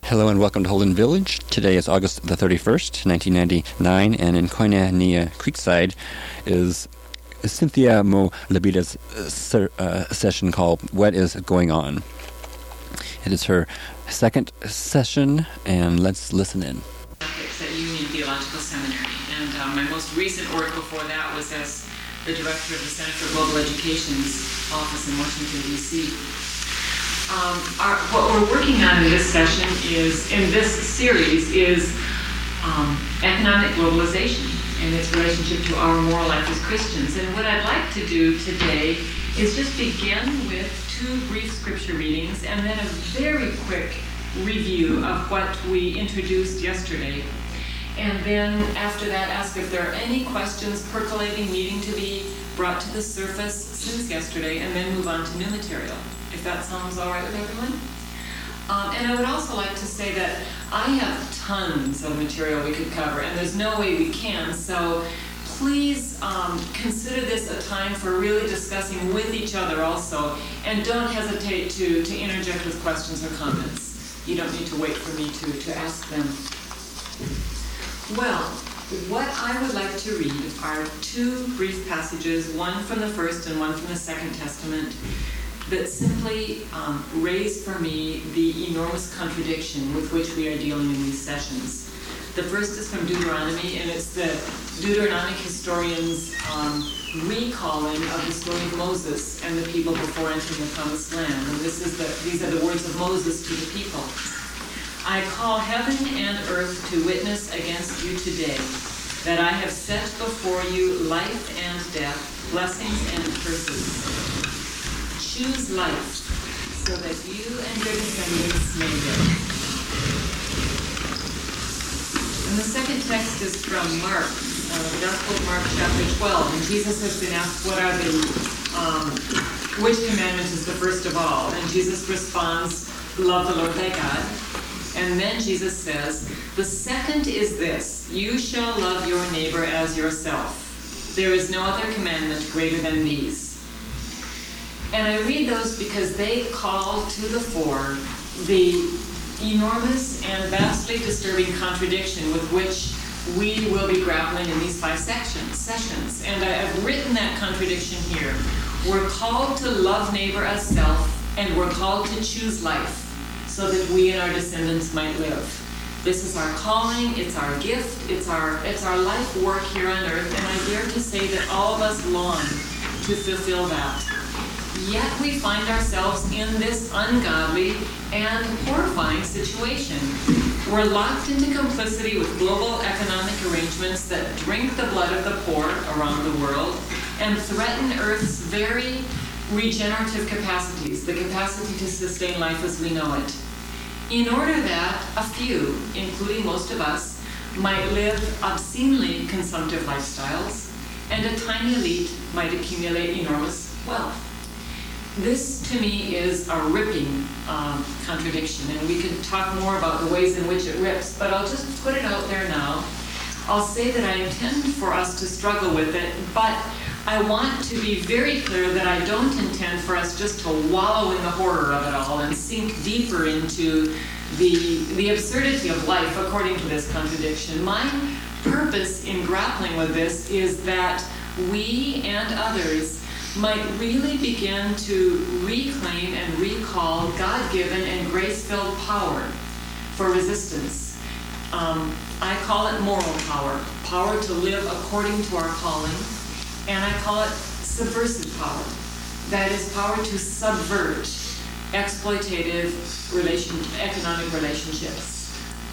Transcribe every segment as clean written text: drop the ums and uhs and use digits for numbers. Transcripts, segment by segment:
Hello and welcome to Holden Village. Today is August the 31st, 1999, and in Koinonia Creekside is Cynthia Mo Labida's session called What Is Going On. It is her second session, and let's listen in. At Union Theological Seminary, and my most recent work before that was as the director of the Center for Global Education's office in Washington, D.C. What we're working on in this session in this series is economic globalization and its relationship to our moral life as Christians. And what I'd like to do today is just begin with two brief scripture readings and then a very quick review of what we introduced yesterday. And then after that, ask if there are any questions percolating, needing to be brought to the surface since yesterday, and then move on to new material, if that sounds all right with everyone. And I would also like to say that I have tons of material we could cover, and there's no way we can, so please consider this a time for really discussing with each other also, and don't hesitate to interject with questions or comments. You don't need to wait for me to ask them. Well, what I would like to read are two brief passages, one from the First and one from the Second Testament, that simply raise for me the enormous contradiction with which we are dealing in these sessions. The first is from Deuteronomy, and it's the Deuteronomic historians' recalling of the story of Moses and the people before entering the Promised Land. And these are the words of Moses to the people. I call heaven and earth to witness against you today, that I have set before you life and death, blessings and curses. Choose life, so that you and your descendants may live. And the second text is from Mark, the Gospel of Mark, chapter 12. And Jesus has been asked, which commandment is the first of all? And Jesus responds, love the Lord thy God. And then Jesus says, the second is this, you shall love your neighbor as yourself. There is no other commandment greater than these. And I read those because they call to the fore the enormous and vastly disturbing contradiction with which we will be grappling in these 5 sessions. And I've written that contradiction here. We're called to love neighbor as self, and we're called to choose life, so that we and our descendants might live. This is our calling, it's our gift, it's our life work here on earth, and I dare to say that all of us long to fulfill that. Yet we find ourselves in this ungodly and horrifying situation. We're locked into complicity with global economic arrangements that drink the blood of the poor around the world and threaten Earth's very regenerative capacities, the capacity to sustain life as we know it, in order that a few, including most of us, might live obscenely consumptive lifestyles, and a tiny elite might accumulate enormous wealth. This, to me, is a ripping contradiction, and we could talk more about the ways in which it rips, but I'll just put it out there now. I'll say that I intend for us to struggle with it, but I want to be very clear that I don't intend for us just to wallow in the horror of it all and sink deeper into the absurdity of life according to this contradiction. My purpose in grappling with this is that we and others might really begin to reclaim and recall God-given and grace-filled power for resistance. I call it moral power, power to live according to our calling. And I call it subversive power. That is power to subvert exploitative economic relationships.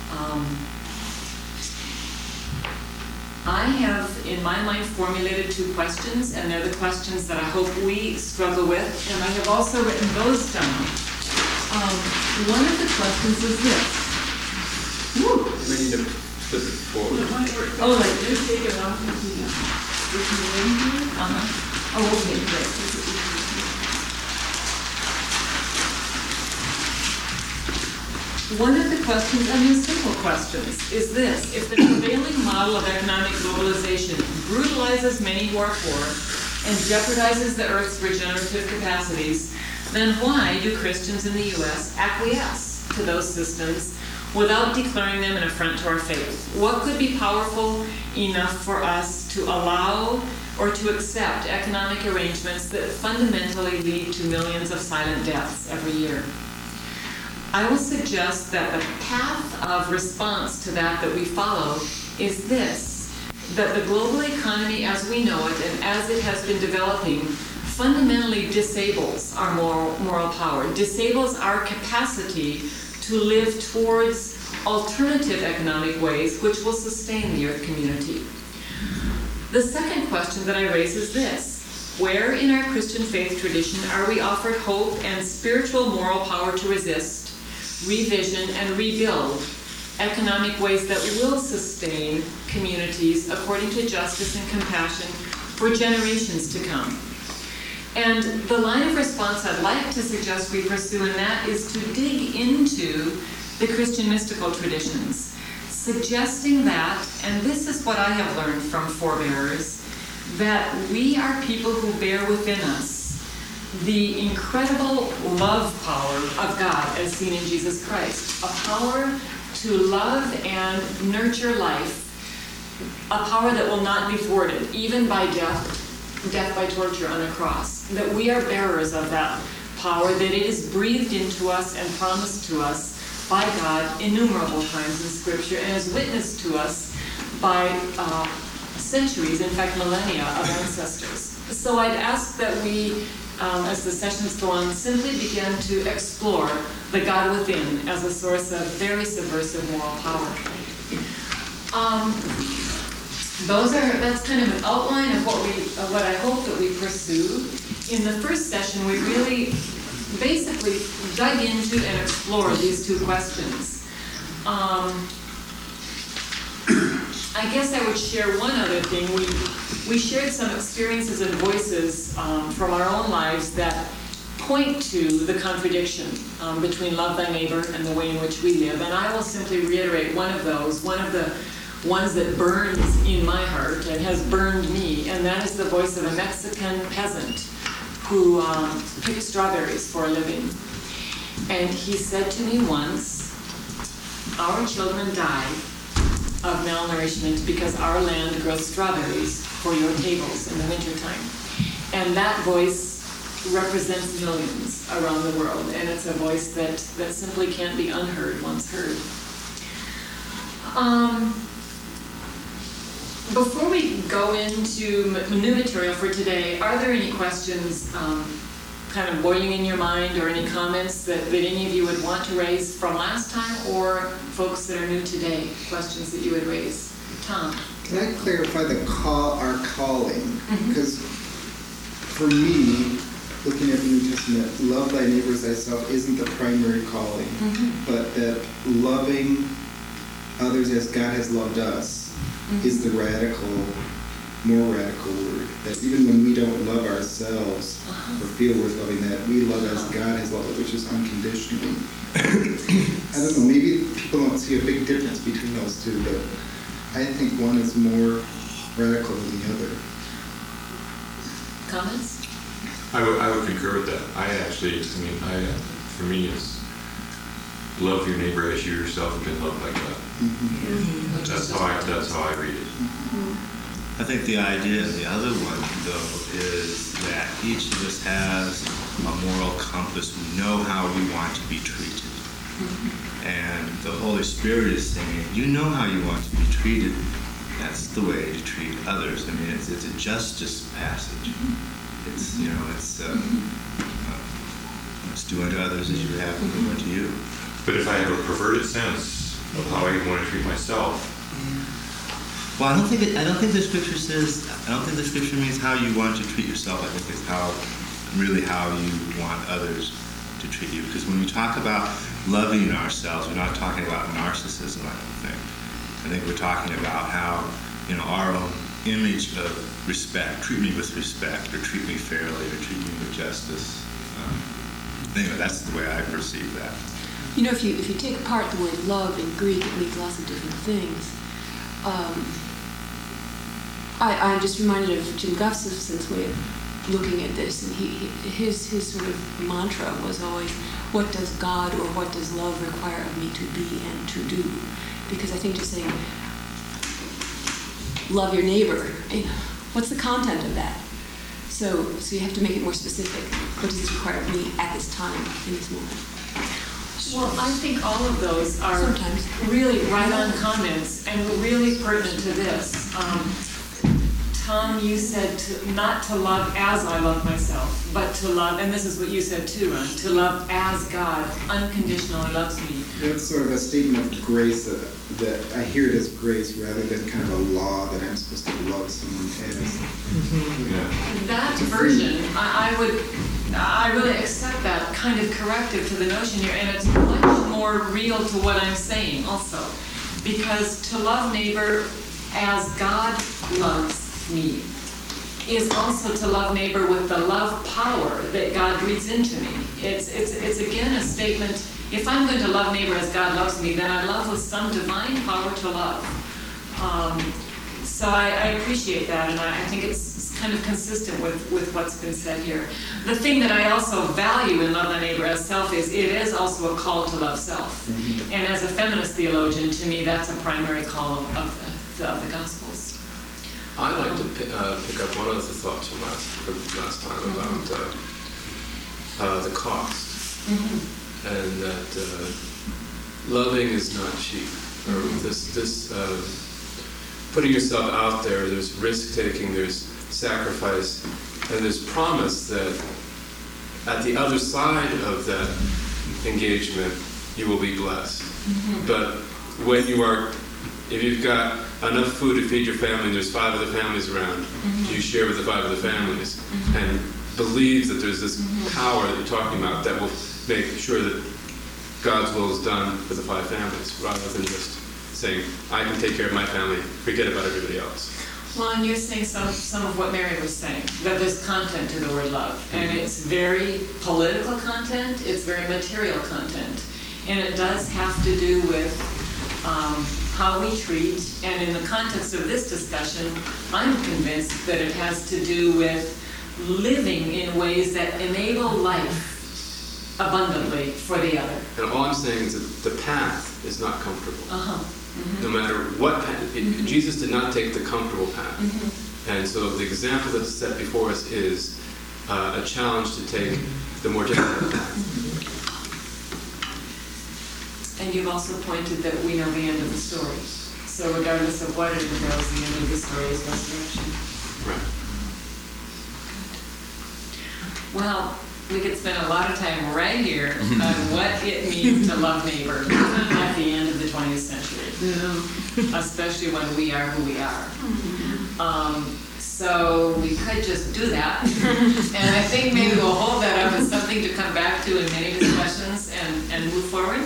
I have, in my mind, formulated 2 questions, and they're the questions that I hope we struggle with. And I have also written those down. One of the questions is this. Woo! We need to flip it forward. Oh, like this, take it off and do that. Oh, okay, great. One of the questions, and these simple questions, is this. If the prevailing model of economic globalization brutalizes many who are poor and jeopardizes the Earth's regenerative capacities, then why do Christians in the U.S. acquiesce to those systems without declaring them an affront to our faith. What could be powerful enough for us to allow or to accept economic arrangements that fundamentally lead to millions of silent deaths every year? I will suggest that the path of response to that we follow is this, that the global economy as we know it and as it has been developing fundamentally disables our moral power, disables our capacity to live towards alternative economic ways which will sustain the earth community. The second question that I raise is this: where in our Christian faith tradition are we offered hope and spiritual moral power to resist, revision, and rebuild economic ways that will sustain communities according to justice and compassion for generations to come? And the line of response I'd like to suggest we pursue in that is to dig into the Christian mystical traditions, suggesting that, and this is what I have learned from forebearers, that we are people who bear within us the incredible love power of God as seen in Jesus Christ, a power to love and nurture life, a power that will not be thwarted, even by death by torture on a cross, that we are bearers of that power, that it is breathed into us and promised to us by God innumerable times in Scripture, and is witnessed to us by centuries, in fact millennia of ancestors. So I'd ask that we, as the sessions go on, simply begin to explore the God within as a source of very subversive moral power. That's kind of an outline of what I hope that we pursue. In the first session, we really basically dug into and explored these two questions. I guess I would share one other thing. We shared some experiences and voices from our own lives that point to the contradiction between love thy neighbor and the way in which we live. And I will simply reiterate one of those, one of the ones that burns in my heart and has burned me, and that is the voice of a Mexican peasant who picked strawberries for a living. And he said to me once, our children die of malnourishment because our land grows strawberries for your tables in the wintertime. And that voice represents millions around the world, and it's a voice that simply can't be unheard once heard. Before we go into new material for today, are there any questions kind of boiling in your mind, or any comments that any of you would want to raise from last time, or folks that are new today, questions that you would raise? Tom? Can I clarify our calling? Because for me, looking at the New Testament, love thy neighbor as thyself isn't the primary calling, but that loving others as God has loved us is the more radical word. That even when we don't love ourselves or feel we're loving, that we love as God has loved us, which is unconditionally. I don't know, maybe people don't see a big difference between those two, but I think one is more radical than the other. Comments? I would concur with that. For me, it's love your neighbor as you yourself have been loved by God. That's how I read it. I think the idea, the other one, though, is that each of us has a moral compass. We know how we want to be treated. And the Holy Spirit is saying, you know how you want to be treated. That's the way to treat others. I mean, it's a justice passage. It's, it's do unto others as you would have them do unto you. But if I have a perverted sense of how I want to treat myself, well, I don't think the scripture says. I don't think the scripture means how you want to treat yourself. I think it's how you want others to treat you. Because when we talk about loving ourselves, we're not talking about narcissism. I don't think. I think we're talking about how our own image of respect. Treat me with respect, or treat me fairly, or treat me with justice. Anyway, that's the way I perceive that. If you take apart the word love in Greek, it means lots of different things. I'm just reminded of Jim Gustafson's way of looking at this, and his sort of mantra was always, what does God or what does love require of me to be and to do? Because I think just saying, love your neighbor, what's the content of that? So you have to make it more specific. What does this require of me at this time, in this moment? Well, I think all of those are Sometimes. really right-on comments and really pertinent to this. Tom, you said not to love as I love myself, but to love, and this is what you said too, Ron, to love as God unconditionally loves me. That's sort of a statement of grace that I hear it as grace rather than kind of a law that I'm supposed to love someone as. Yeah. That version, I really accept that kind of corrective to the notion here, and it's much more real to what I'm saying also. Because to love neighbor as God loves me is also to love neighbor with the love power that God breathes into me. It's again a statement, if I'm going to love neighbor as God loves me, then I love with some divine power to love. So I appreciate that, and I think it's kind of consistent with what's been said here. The thing that I also value in love thy neighbor as self is it is also a call to love self. Mm-hmm. And as a feminist theologian, to me that's a primary call of the Gospels. I'd like to pick up one of the thoughts from last time about the cost, and that loving is not cheap. Or this putting yourself out there. There's risk taking. There's sacrifice, and there's promise that at the other side of that engagement, you will be blessed. But when you are, if you've got enough food to feed your family, and there's 5 other families around, you share with the 5 other families, and believe that there's this power that you're talking about that will make sure that God's will is done for the 5 families, rather than just saying, I can take care of my family, forget about everybody else. Well, and you're saying some of what Mary was saying, that there's content to the word love. And it's very political content, it's very material content. And it does have to do with how we treat, and in the context of this discussion, I'm convinced that it has to do with living in ways that enable life abundantly for the other. And all I'm saying is that the path is not comfortable. No matter what path. Jesus did not take the comfortable path. And so the example that's set before us is a challenge to take the more difficult path. And you've also pointed that we know the end of the story. So regardless of what it entails, the end of the story is resurrection. Right. Well, we could spend a lot of time right here on what it means to love neighbor at the end of the 20th century, especially when we are who we are. So we could just do that, and I think maybe we'll hold that up as something to come back to in many discussions and move forward.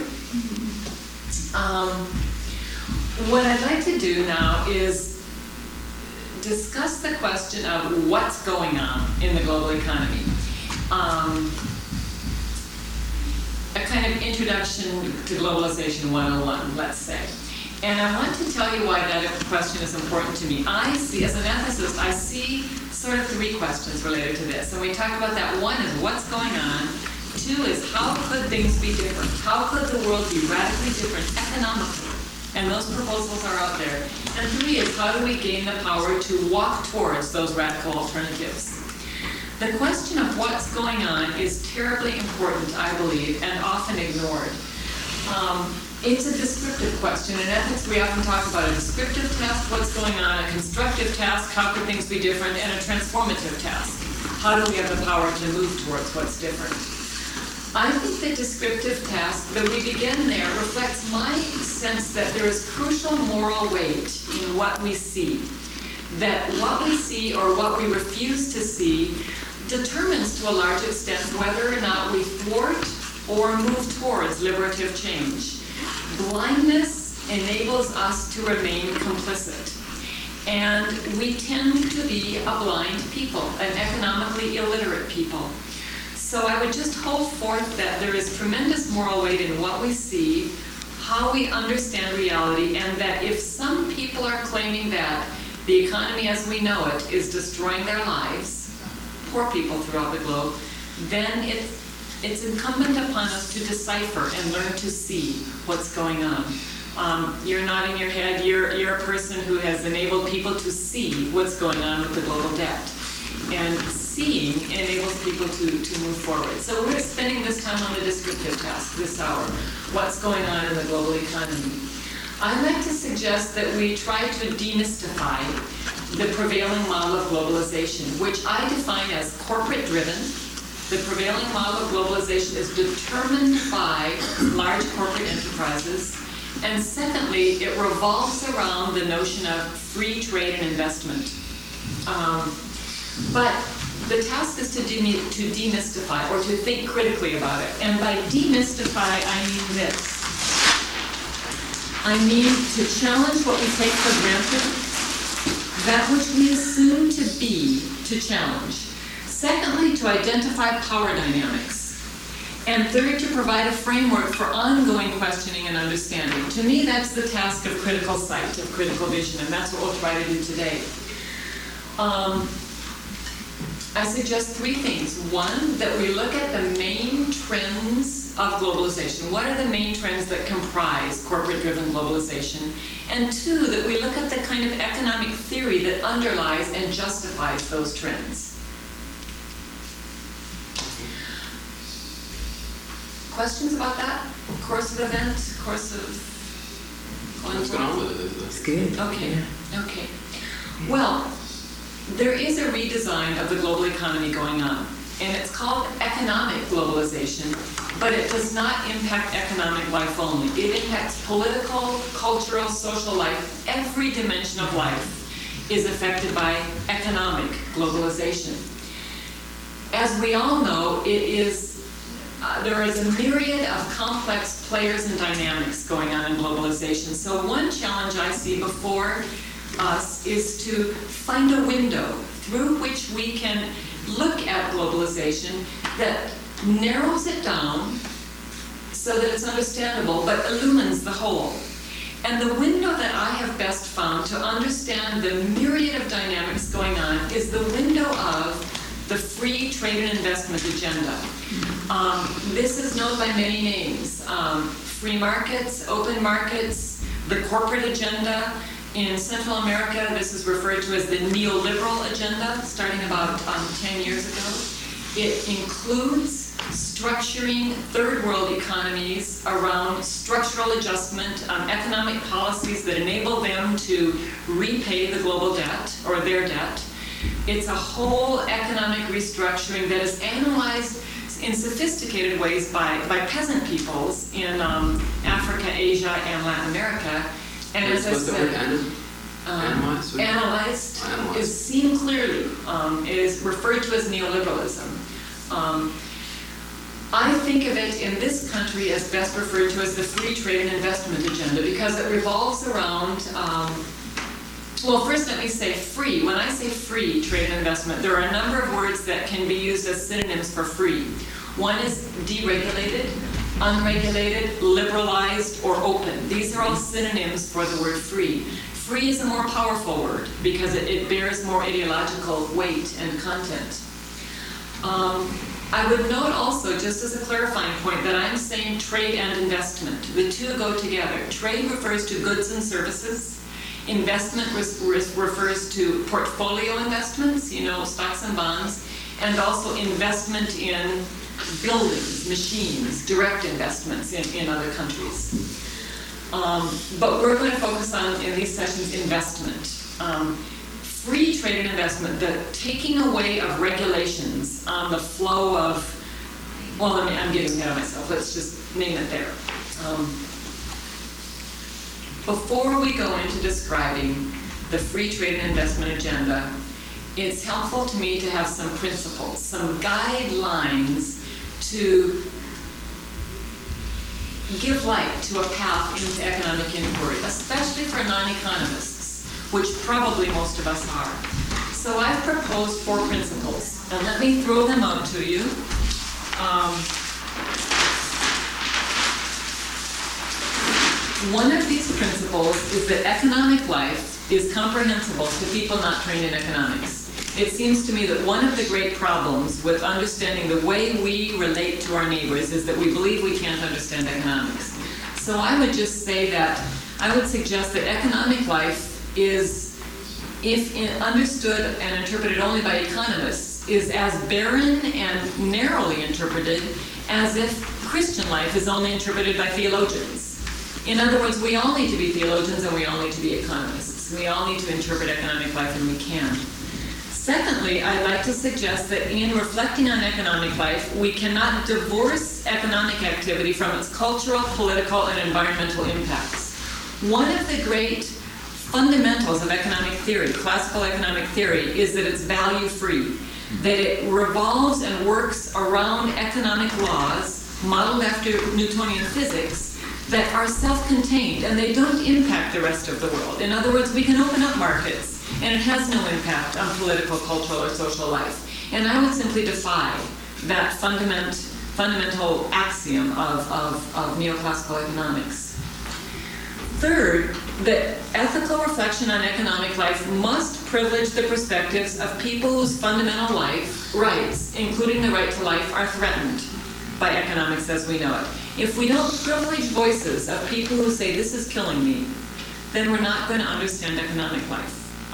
What I'd like to do now is discuss the question of what's going on in the global economy. A kind of introduction to globalization 101, let's say. And I want to tell you why that question is important to me. I see, as an ethicist, I see sort of 3 questions related to this. And we talk about that. 1 is what's going on. 2 is how could things be different? How could the world be radically different economically? And those proposals are out there. And 3 is how do we gain the power to walk towards those radical alternatives? The question of what's going on is terribly important, I believe, and often ignored. It's a descriptive question. In ethics, we often talk about a descriptive task, what's going on, a constructive task, how could things be different, and a transformative task. How do we have the power to move towards what's different? I think the descriptive task that we begin there reflects my sense that there is crucial moral weight in what we see. That what we see or what we refuse to see determines to a large extent whether or not we thwart or move towards liberative change. Blindness enables us to remain complicit. And we tend to be a blind people, an economically illiterate people. So I would just hold forth that there is tremendous moral weight in what we see, how we understand reality, and that if some people are claiming that the economy as we know it is destroying their lives, poor people throughout the globe, then it's incumbent upon us to decipher and learn to see what's going on. You're nodding your head. You're a person who has enabled people to see what's going on with the global debt. And seeing enables people to move forward. So we're spending this time on the descriptive task this hour. What's going on in the global economy? I'd like to suggest that we try to demystify the prevailing model of globalization, which I define as corporate-driven. The prevailing model of globalization is determined by large corporate enterprises. And secondly, it revolves around the notion of free trade and investment. But the task is to demystify or to think critically about it. And by demystify, I mean this. I mean to challenge what we take for granted, that which we assume to be to challenge. Secondly, to identify power dynamics. And third, to provide a framework for ongoing questioning and understanding. To me, that's the task of critical sight, of critical vision, and that's what we'll try to do today. I suggest three things. One, that we look at the main trends of globalization. What are the main trends that comprise corporate-driven globalization? And two, that we look at the kind of economic theory that underlies and justifies those trends. Questions about that? Course of event? Course of... What's going on with it? It's good. Okay. Well, there is a redesign of the global economy going on, and it's called economic globalization, but it does not impact economic life only. It impacts political, cultural, social life. Every dimension of life is affected by economic globalization. As we all know, there is a myriad of complex players and dynamics going on in globalization. So one challenge I see before us is to find a window through which we can look at globalization that narrows it down so that it's understandable, but illumines the whole. And the window that I have best found to understand the myriad of dynamics going on is the window of the free trade and investment agenda. This is known by many names. Free markets, open markets, the corporate agenda. In Central America, this is referred to as the neoliberal agenda, starting about 10 years ago. It includes structuring third world economies around structural adjustment, economic policies that enable them to repay the global debt or their debt. It's a whole economic restructuring that is analyzed in sophisticated ways by peasant peoples in Africa, Asia, and Latin America. And as I said, analyzed is seen clearly, is referred to as neoliberalism. I think of it in this country as best referred to as the free trade and investment agenda because it revolves around, well, first let me say free. When I say free trade and investment, there are a number of words that can be used as synonyms for free. One is deregulated, unregulated, liberalized, or open. These are all synonyms for the word free. Free is a more powerful word because it bears more ideological weight and content. I would note also, just as a clarifying point, that I'm saying trade and investment. The two go together. Trade refers to goods and services. Investment refers to portfolio investments, stocks and bonds, and also investment in buildings, machines, direct investments in other countries. But we're going to focus on, in these sessions, investment. Free trade and investment, the taking away of regulations on the flow of, I'm getting ahead of myself. Let's just name it there. Before we go into describing the free trade and investment agenda, it's helpful to me to have some principles, some guidelines to give light to a path into economic inquiry, especially for non-economists, which probably most of us are. So I've proposed 4 principles, and let me throw them out to you. One of these principles is that economic life is comprehensible to people not trained in economics. it seems to me that one of the great problems with understanding the way we relate to our neighbors is that we believe we can't understand economics. So I would just say that I would suggest that economic life is, if understood and interpreted only by economists, is as barren and narrowly interpreted as if Christian life is only interpreted by theologians. In other words, we all need to be theologians and we all need to be economists. We all need to interpret economic life, and we can. Secondly, I'd like to suggest that in reflecting on economic life, we cannot divorce economic activity from its cultural, political, and environmental impacts. One of the great fundamentals of economic theory, classical economic theory, is that it's value-free, that it revolves and works around economic laws modeled after Newtonian physics that are self-contained and they don't impact the rest of the world. In other words, we can open up markets and it has no impact on political, cultural, or social life. And I would simply defy that fundamental axiom of neoclassical economics. Third, that ethical reflection on economic life must privilege the perspectives of people whose fundamental rights, including the right to life, are threatened by economics as we know it. If we don't privilege voices of people who say, this is killing me, then we're not going to understand economic life.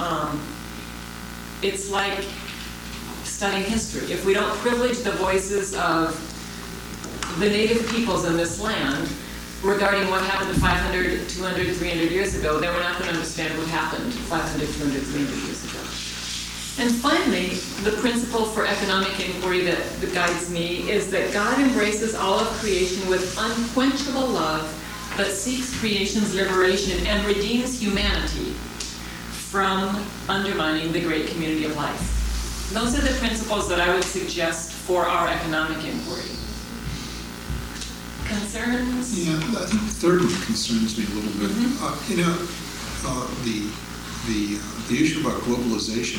It's like studying history. If we don't privilege the voices of the native peoples in this land regarding what happened 500, 200, 300 years ago, then we're not going to understand what happened 500, 200, 300 years ago. And finally, the principle for economic inquiry that guides me is that God embraces all of creation with unquenchable love, but seeks creation's liberation and redeems humanity from undermining the great community of life. Those are the principles that I would suggest for our economic inquiry. Concerns? Yeah, I think the third one concerns me a little bit. The issue about globalization,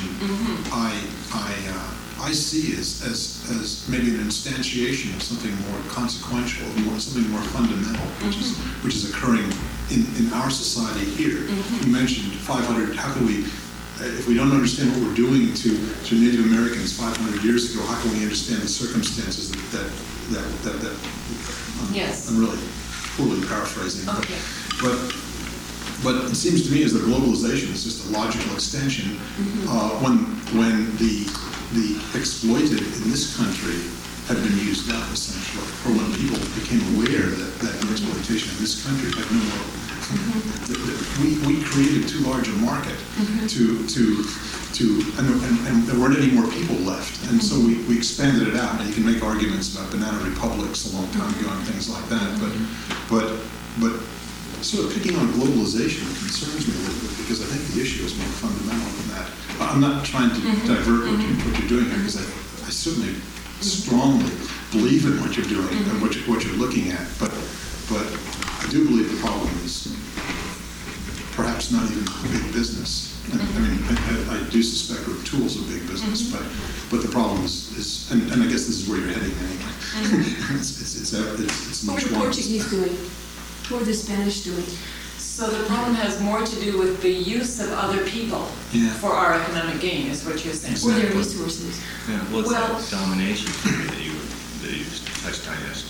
I see as maybe an instantiation of something more consequential, something more fundamental, which is occurring in our society here. You mentioned 500. How can we, if we don't understand what we're doing to Native Americans 500 years ago, how can we understand the circumstances that yes. I'm really poorly paraphrasing. Okay. But it seems to me as though globalization is just a logical extension when the exploited in this country have been used up, essentially, or when people became aware that the exploitation in this country had no more. We created too large a market and there weren't any more people left, and so we expanded it out. And you can make arguments about banana republics a long time ago and things like that, but sort of picking on globalization concerns me a little bit, because I think the issue is more fundamental than that. I'm not trying to divert what you're doing here, because I certainly strongly believe in what you're doing and what you're looking at, but I do believe the problem is perhaps not even big business. I mean, I do suspect we're tools of big business, but the problem is and I guess this is where you're heading anyway. It's what much are the more. Portuguese doing? What are the Spanish doing? So the problem has more to do with the use of other people for our economic gain, is what you're saying. Or their resources. Yeah, what's that domination theory that you touched on yesterday?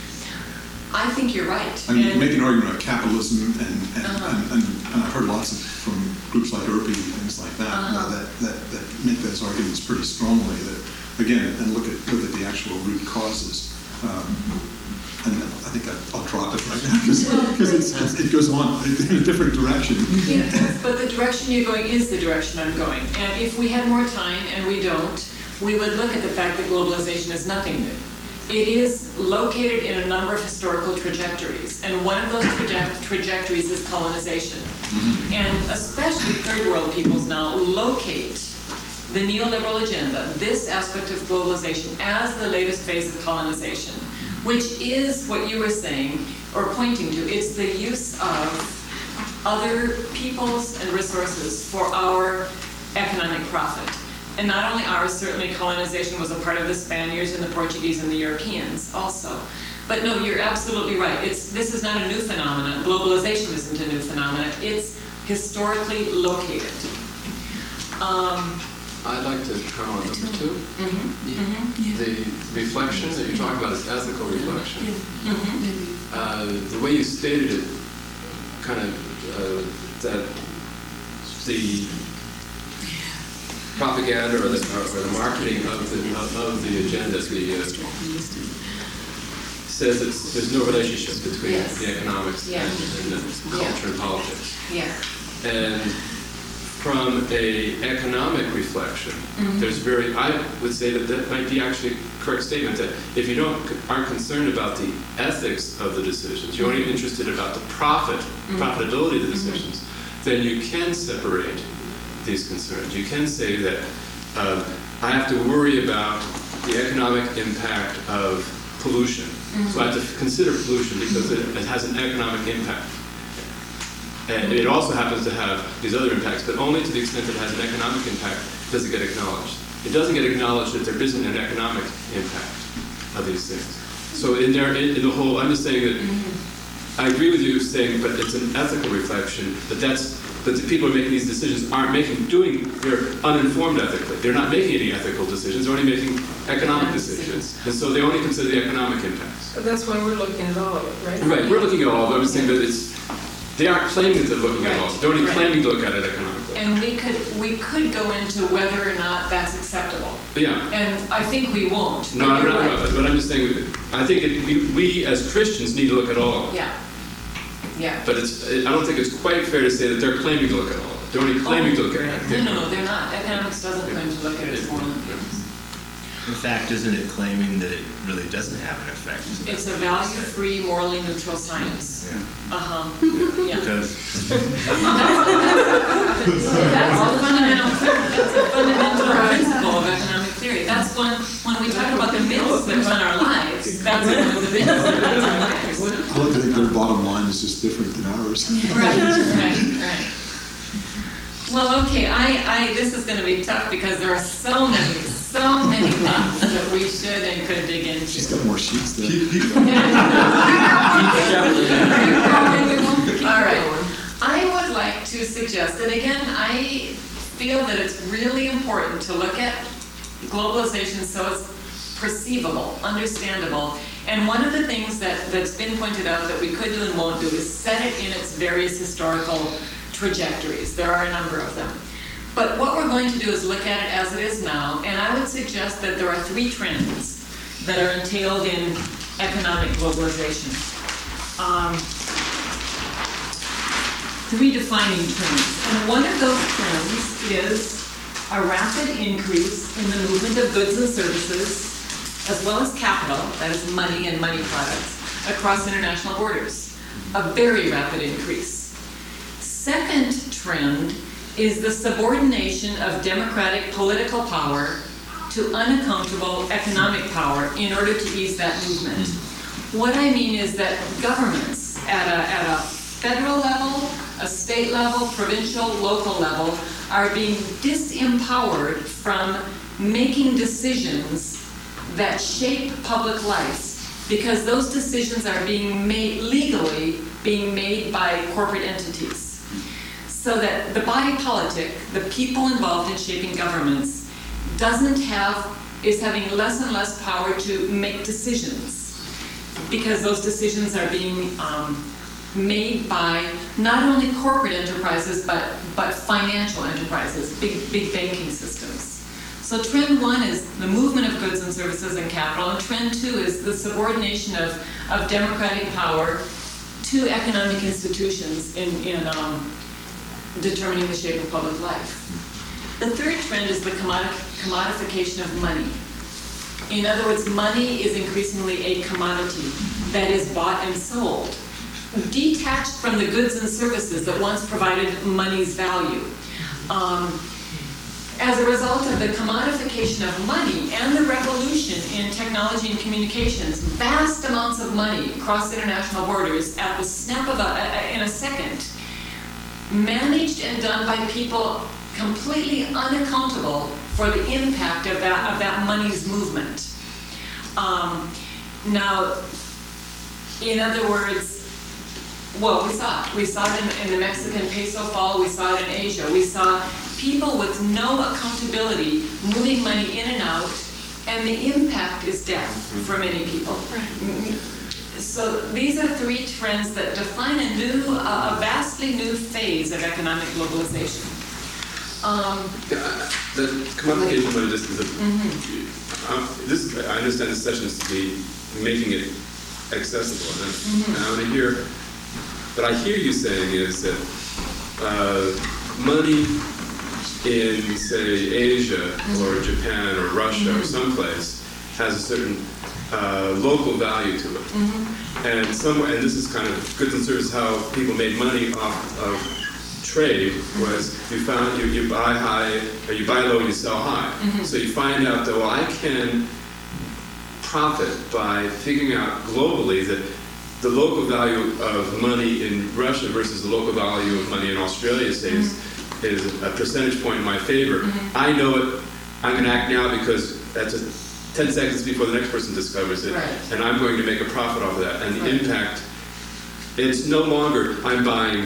I think you're right. I mean, you make an argument about capitalism, and I've heard lots from groups like IRPI and things like that, that make those arguments pretty strongly. That again, and look at the actual root causes. And I think I'll drop it right now because it goes on in a different direction. Yeah, but the direction you're going is the direction I'm going. And if we had more time, and we don't, we would look at the fact that globalization is nothing new. It is located in a number of historical trajectories, and one of those trajectories is colonization. And especially third world peoples now locate the neoliberal agenda, this aspect of globalization, as the latest phase of colonization, which is what you were saying, or pointing to. It's the use of other peoples and resources for our economic profit. And not only ours, certainly colonization was a part of the Spaniards and the Portuguese and the Europeans also. But no, you're absolutely right. This is not a new phenomenon. Globalization isn't a new phenomenon. It's historically located. I'd like to comment on number 2. The reflection that you're talking about is ethical reflection. The way you stated it, kind of, that the propaganda or the marketing of the agenda, says that there's no relationship between the economics and the culture and politics. And from a economic reflection, I would say that might be actually a correct statement, that if you aren't concerned about the ethics of the decisions, you're only interested about the profitability of the decisions, then you can separate these concerns. You can say that I have to worry about the economic impact of pollution. So I have to consider pollution because it has an economic impact. And it also happens to have these other impacts, but only to the extent that it has an economic impact does it get acknowledged. It doesn't get acknowledged that there isn't an economic impact of these things. So in the whole, I'm just saying that I agree with you saying, but it's an ethical reflection, but the people who are making these decisions they're uninformed ethically. They're not making any ethical decisions, they're only making economic decisions. And so they only consider the economic impacts. But that's why we're looking at all of it, right? Right, we're looking at all of it. I'm saying that they aren't claiming that they're looking at all of it. They're only claiming to look at it economically. And we could go into whether or not that's acceptable. Yeah. And I think we won't. No, I'm not. But I'm just saying, I think we as Christians need to look at all of it. Yeah. But I don't think it's quite fair to say that they're claiming to look at all of it. They're only claiming to look at it. No, they're not. Economics doesn't claim to look at it as one of them. In fact, isn't it claiming that it really doesn't have an effect? It's a value-free, morally neutral science. Yeah. Because That's a fundamental principle of economic theory. That's when we talk about the myths that run our lives. That's one of the myths that run our lives. I like to think their bottom line is just different than ours. Right. Well, okay, this is going to be tough because there are so many things that we should and could dig into. She's got more sheets than All right. I would like to suggest that, again, I feel that it's really important to look at globalization so it's perceivable, understandable. And one of the things that's been pointed out that we could do and won't do is set it in its various historical trajectories. There are a number of them. But what we're going to do is look at it as it is now, and I would suggest that there are 3 trends that are entailed in economic globalization. 3 defining trends. And one of those trends is a rapid increase in the movement of goods and services, as well as capital, that is money and money products, across international borders. A very rapid increase. Second trend is the subordination of democratic political power to unaccountable economic power in order to ease that movement. What I mean is that governments at a federal level, a state level, provincial, local level, are being disempowered from making decisions that shape public life because those decisions are being made legally, being made by corporate entities. So that the body politic, the people involved in shaping governments, is having less and less power to make decisions because those decisions are being made by not only corporate enterprises but financial enterprises, big banking systems. So trend 1 is the movement of goods and services and capital, and trend 2 is the subordination of democratic power to economic institutions in determining the shape of public life. The third trend is the commodification of money. In other words, money is increasingly a commodity that is bought and sold, detached from the goods and services that once provided money's value. As a result of the commodification of money and the revolution in technology and communications, vast amounts of money cross international borders at the snap of in a second, managed and done by people completely unaccountable for the impact of that money's movement. Now, in other words, well, we saw it in the Mexican peso fall. We saw it in Asia. We saw people with no accountability moving money in and out, and the impact is death for many people. So these are three trends that define a vastly new phase of economic globalization. The commodification of money just is I understand this session is to be making it accessible. And I want to hear, what I hear you saying is that money in, say, Asia or Japan or Russia or someplace has a certain local value to it. And this is kind of goods and services, how people made money off of trade was you buy high, or you buy low and you sell high. So you find out that, well, I can profit by figuring out globally that the local value of money in Russia versus the local value of money in Australia, say, is a percentage point in my favor. I know it, I'm going to act now because that's 10 seconds before the next person discovers it, and I'm going to make a profit off of that. And the impact, it's no longer I'm buying,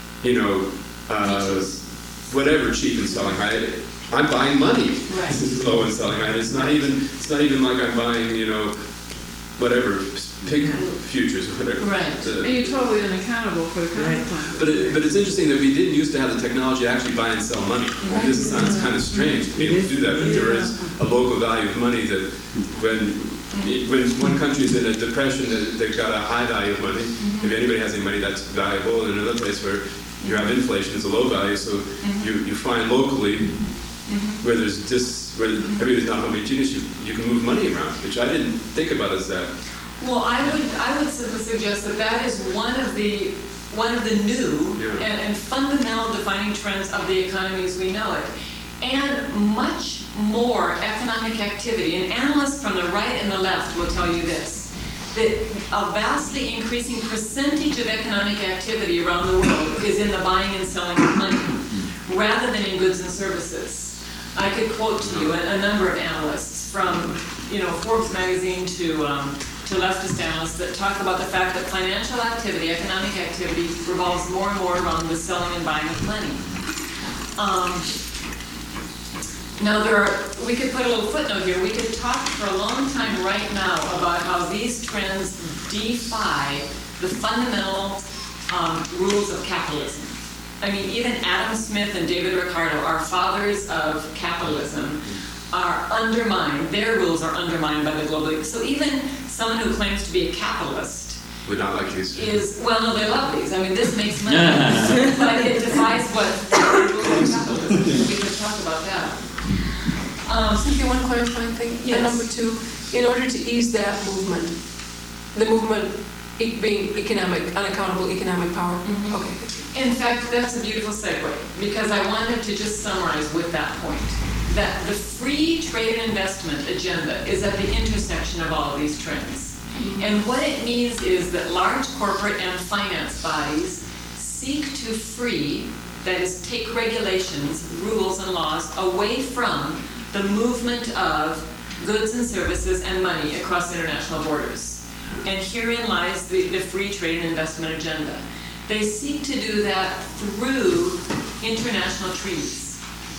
whatever cheap and selling high. I'm buying money low and selling high. It's not even like I'm buying, whatever, pig futures or whatever. And you're totally unaccountable for the consequences. But it's interesting that we didn't used to have the technology to actually buy and sell money. This sounds kind of strange to be able to do that, but there is a local value of money that when one country's in a depression, they've got a high value of money. If anybody has any money, that's valuable. And another place where you have inflation is a low value, so you find locally where where everybody's not homogeneous, you can move money around, which I didn't think about as that. Well, I would suggest that is one of the new and fundamental defining trends of the economy as we know it, and much more economic activity. And analysts from the right and the left will tell you this: that a vastly increasing percentage of economic activity around the world is in the buying and selling of money, rather than in goods and services. I could quote to you a number of analysts from, Forbes magazine to leftist analysts that talk about the fact that financial activity, economic activity, revolves more and more around the selling and buying of money. Now we could put a little footnote here. We could talk for a long time right now about how these trends defy the fundamental rules of capitalism. I mean, even Adam Smith and David Ricardo, our fathers of capitalism, are undermined. Their rules are undermined by the global. So even someone who claims to be a capitalist would not like these. No, they love these. I mean, this makes money, but it defies what the rules of capitalism. We could talk about that. Cynthia, one clarifying thing. Yes. And number two, in order to ease that movement, the movement being unaccountable economic power. Okay. In fact, that's a beautiful segue, because I wanted to just summarize with that point, that the free trade and investment agenda is at the intersection of all of these trends. And what it means is that large corporate and finance bodies seek to free, that is, take regulations, rules, and laws away from the movement of goods and services and money across international borders. And herein lies the free trade and investment agenda. They seek to do that through international treaties.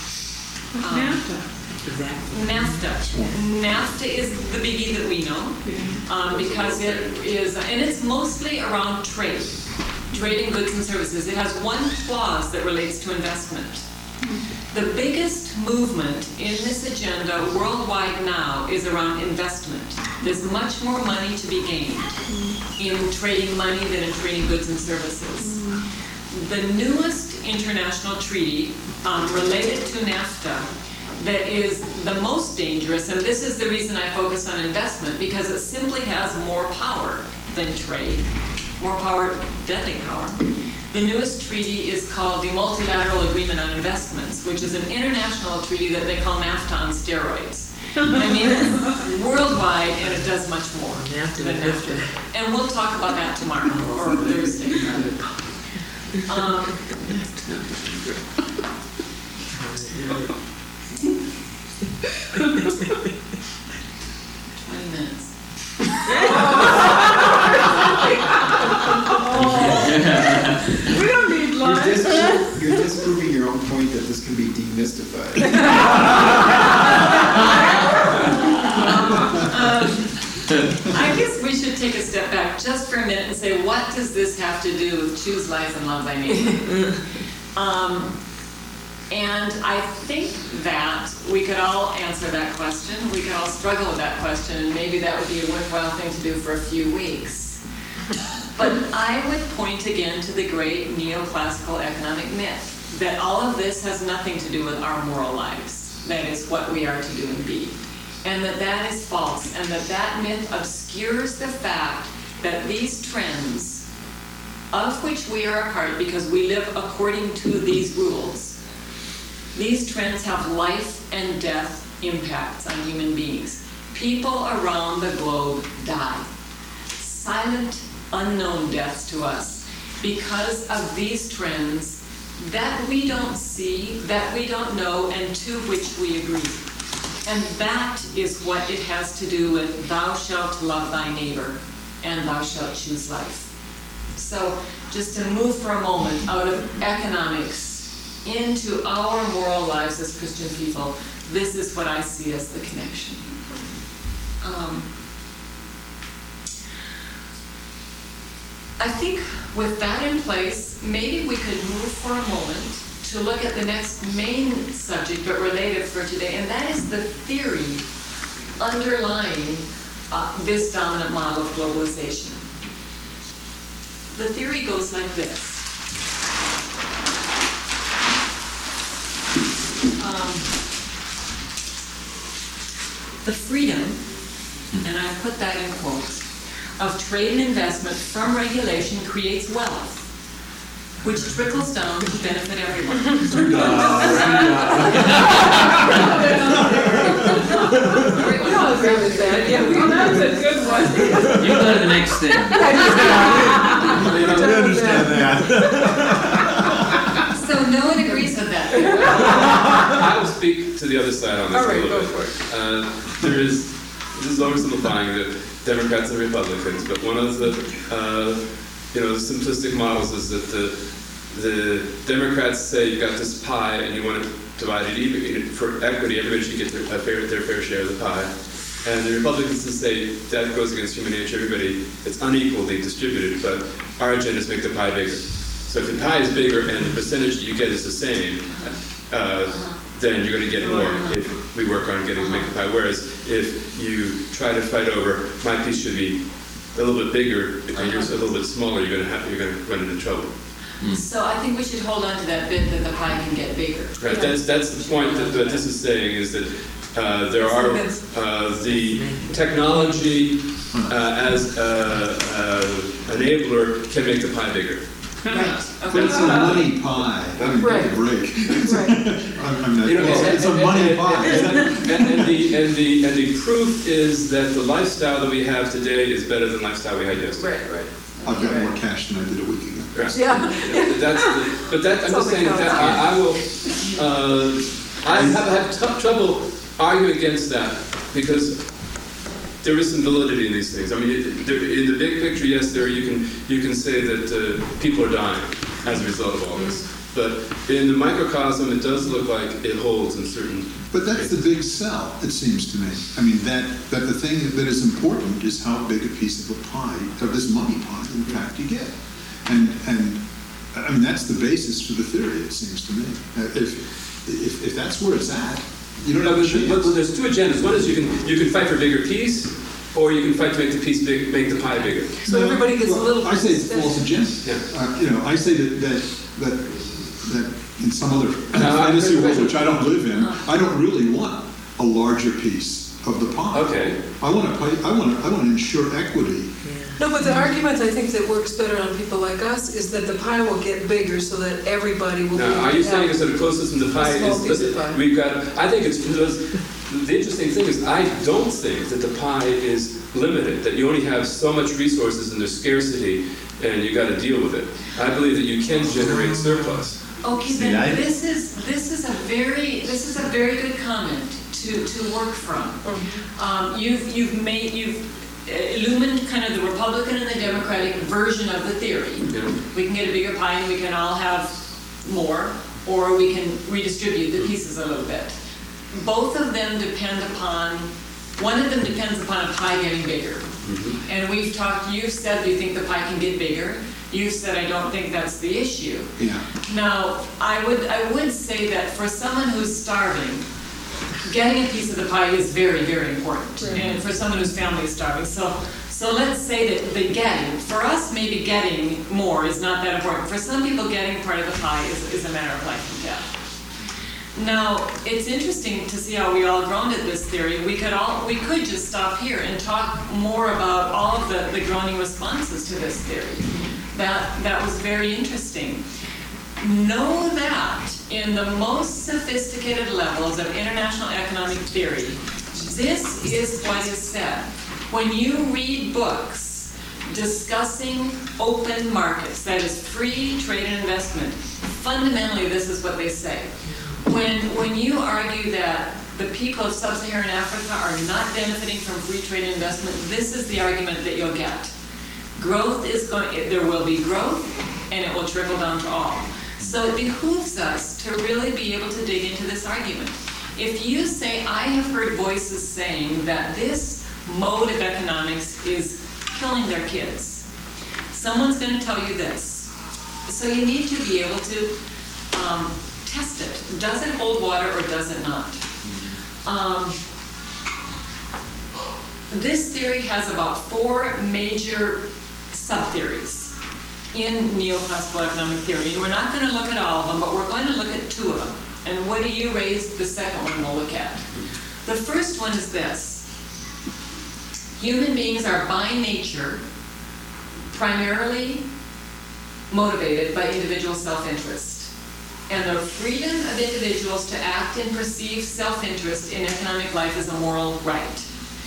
NAFTA is the biggie that we know, because it is, and it's mostly around trade in goods and services. It has one clause that relates to investment. The biggest movement in this agenda worldwide now is around investment. There's much more money to be gained in trading money than in trading goods and services. The newest international treaty related to NAFTA that is the most dangerous, and this is the reason I focus on investment, because it simply has more power than trade, more power, deadly power. The newest treaty is called the Multilateral Agreement on Investments, which is an international treaty that they call NAFTA on steroids. I mean, it's worldwide, and it does much more than NAFTA. And we'll talk about that tomorrow, or Thursday. 20 minutes. We don't need lunch. You're disproving your own point. point that this can be demystified. I guess we should take a step back just for a minute and say, what does this have to do with choose life and love thy neighbor? And I think that we could all answer that question. We could all struggle with that question, and maybe that would be a worthwhile thing to do for a few weeks. But I would point again to the great neoclassical economic myth that all of this has nothing to do with our moral lives. That is what we are to do and be. And that is false, and that myth obscures the fact that these trends, of which we are a part because we live according to these rules, these trends have life and death impacts on human beings. People around the globe die. Silent, unknown deaths to us because of these trends that we don't see, that we don't know, and to which we agree. And that is what it has to do with thou shalt love thy neighbor and thou shalt choose life. So just to move for a moment out of economics into our moral lives as Christian people, this is what I see as the connection. I think with that in place, maybe we could move for a moment to look at the next main subject, but related for today, and that is the theory underlying this dominant model of globalization. The theory goes like this. The freedom, and I put that in quotes, of trade and investment from regulation creates wealth, which trickles down to benefit everyone. We all agree with that. Yeah, well, that's a good one. You go to the next thing. I understand that. So no one agrees with that. I will speak to the other side on this a little bit. There is, this is oversimplifying the Democrats and Republicans, but one of the simplistic models is that the Democrats say you got this pie and you want to divide it even for equity. Everybody should get their fair share of the pie. And the Republicans say that goes against human nature. Everybody, it's unequally distributed, but our agenda is to make the pie bigger. So if the pie is bigger and the percentage that you get is the same, then you're going to get more if we work on getting to make the pie. Whereas if you try to fight over my piece should be a little bit bigger and yours a little bit smaller, you're going to run into trouble. So I think we should hold on to that bit that the pie can get bigger. Right. That's the point that this is saying is that there are the technology as enabler can make the pie bigger. Right. Okay. But it's a money pie. I mean, Right. give a break. Right. It's a money pie. And the proof is that the lifestyle that we have today is better than the lifestyle we had yesterday. Right. I've got more cash than I did a week ago. Right. Yeah. I'm just saying that I will. I have had trouble arguing against that because there is some validity in these things. I mean, in the big picture, yes, you can say that people are dying as a result of all this. But in the microcosm, it does look like it holds in certain. But that's the big sell, it seems to me. I mean, that the thing that is important is how big a piece of a pie, of this money pie, in fact, you get. And I mean, that's the basis for the theory, it seems to me. If that's where it's at, you don't have a chance. But there's two agendas. One is you can fight for a bigger piece, or you can fight to make the piece big, make the pie bigger. So everybody gets a little. I say it's a false agenda. Yeah. I say that in some other fantasy world, which I don't live in, I don't really want a larger piece of the pie. Okay. I want to ensure equity. No, but the argument I think that works better on people like us is that the pie will get bigger so that everybody will. Now, are you saying is that the closest in the pie is pie. we've got? I think it's the interesting thing is I don't think that the pie is limited. That you only have so much resources and there's scarcity, and you got to deal with it. I believe that you can generate surplus. Okay, then this is a very good comment to work from. You've illumined kind of the Republican and the Democratic version of the theory. Yeah. We can get a bigger pie and we can all have more. or we can redistribute the pieces a little bit. Both of them depend upon, one of them depends upon a pie getting bigger. And we've talked, you've said you think the pie can get bigger. You've said I don't think that's the issue. Yeah. Now, I would say that for someone who's starving, getting a piece of the pie is very, very important. And for someone whose family is starving. So let's say that the getting, for us maybe getting more is not that important. For some people getting part of the pie is a matter of life and death. Now, it's interesting to see how we all groaned at this theory. We could just stop here and talk more about all of the groaning responses to this theory. That was very interesting. Know that in the most sophisticated levels of international economic theory, this is what is said. When you read books discussing open markets, that is free trade and investment, fundamentally this is what they say. When you argue that the people of sub-Saharan Africa are not benefiting from free trade and investment, this is the argument that you'll get. There will be growth, and it will trickle down to all. So it behooves us to really be able to dig into this argument. If you say, I have heard voices saying that this mode of economics is killing their kids, someone's going to tell you this. So you need to be able to test it. Does it hold water or does it not? This theory has about 4 major sub-theories in neoclassical economic theory. And we're not going to look at all of them, but we're going to look at 2 of them. And what do you raise? The second one we'll look at. The first one is this. Human beings are by nature primarily motivated by individual self-interest. And the freedom of individuals to act and perceive self-interest in economic life is a moral right.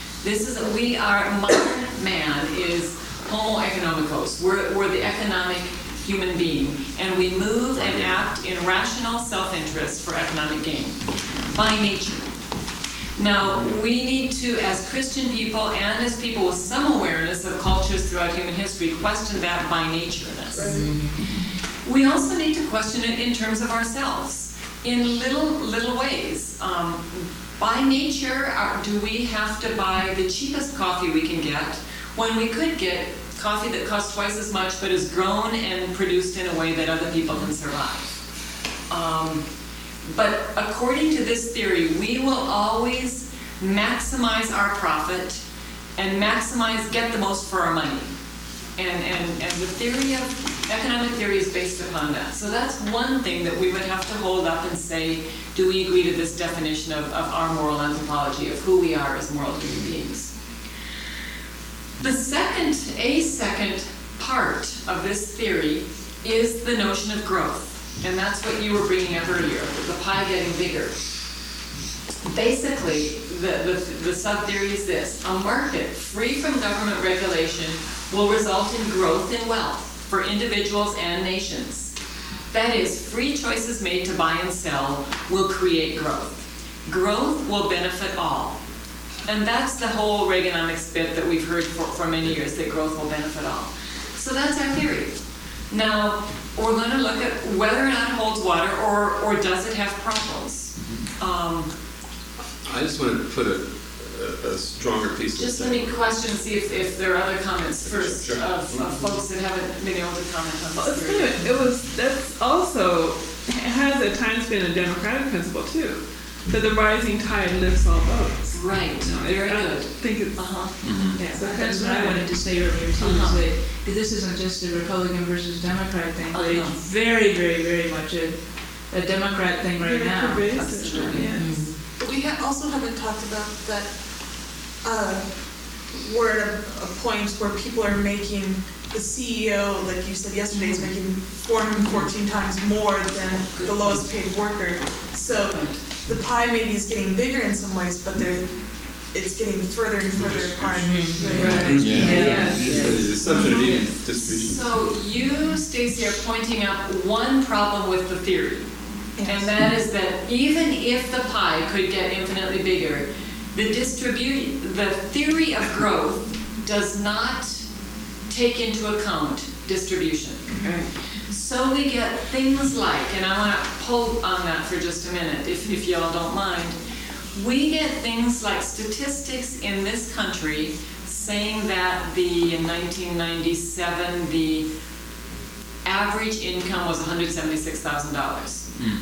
Modern man is homo economicus. We're the economic human being. And we move and act in rational self-interest for economic gain, by nature. Now, we need to, as Christian people and as people with some awareness of cultures throughout human history, question that by natureness. We also need to question it in terms of ourselves, in little ways. By nature, do we have to buy the cheapest coffee we can get when we could get coffee that costs twice as much but is grown and produced in a way that other people can survive? But according to this theory, we will always maximize our profit and get the most for our money. And the theory of economic theory is based upon that. So that's one thing that we would have to hold up and say, do we agree to this definition of our moral anthropology, of who we are as moral human beings? A second part of this theory is the notion of growth. And that's what you were bringing up earlier, the pie getting bigger. Basically, the sub-theory is this. A market free from government regulation will result in growth in wealth for individuals and nations. That is, free choices made to buy and sell will create growth. Growth will benefit all. And that's the whole Reaganomics bit that we've heard for many years, that growth will benefit all. So that's our theory. Now, we're going to look at whether or not it holds water, or does it have problems. I just want to put a stronger piece Just of let me question, see if there are other comments first Sure. of folks that haven't been able to comment on Well, this it's theory. kind of, that's also, has at times been a democratic principle too, that the rising tide lifts all boats. Right, very I good. think it's, yeah. So that's what I wanted to say earlier too, is that this isn't just a Republican versus Democrat thing, but it's very, very, very much a Democrat thing right Very now. pervasive, yes. But we also haven't talked about that we're at a point where people are making, the CEO, like you said yesterday, is making 414 times more than the lowest paid worker. So the pie maybe is getting bigger in some ways, but it's getting further and further apart. the assumption of even distribution. So you, Stacy, are pointing out one problem with the theory. And that is that even if the pie could get infinitely bigger, the theory of growth does not take into account distribution. So we get things like, and I want to pull on that for just a minute, if y'all don't mind. We get things like statistics in this country saying that in 1997, the average income was $176,000.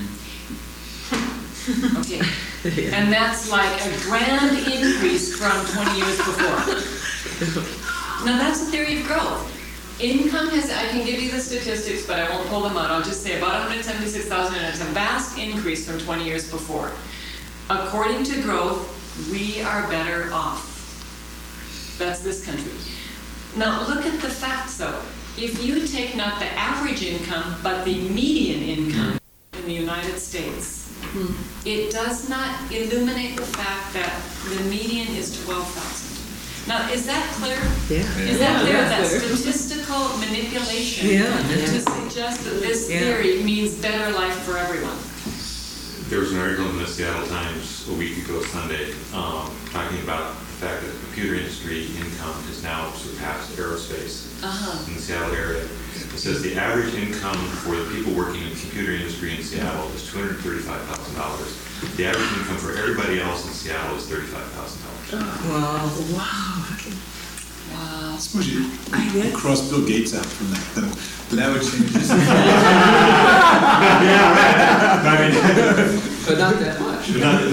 Okay, and that's like a grand increase from 20 years before. Now that's a theory of growth. Income I can give you the statistics, but I won't pull them out. I'll just say about 176,000, and it's a vast increase from 20 years before. According to growth, we are better off. That's this country. Now look at the facts though. If you take not the average income, but the median income in the United States, it does not illuminate the fact that the median is 12,000. Now, is that clear? Yeah. Is that clear? That clear. statistical manipulation to suggest that this theory means better life for everyone. There was an article in the Seattle Times a week ago Sunday talking about the fact that the computer industry income has now surpassed aerospace in the Seattle area. It says the average income for the people working in the computer industry in Seattle is $235,000. The average income for everybody else in Seattle is $35,000. Wow. Wow. Suppose you cross Bill Gates out from that, then That would change this. But not that much.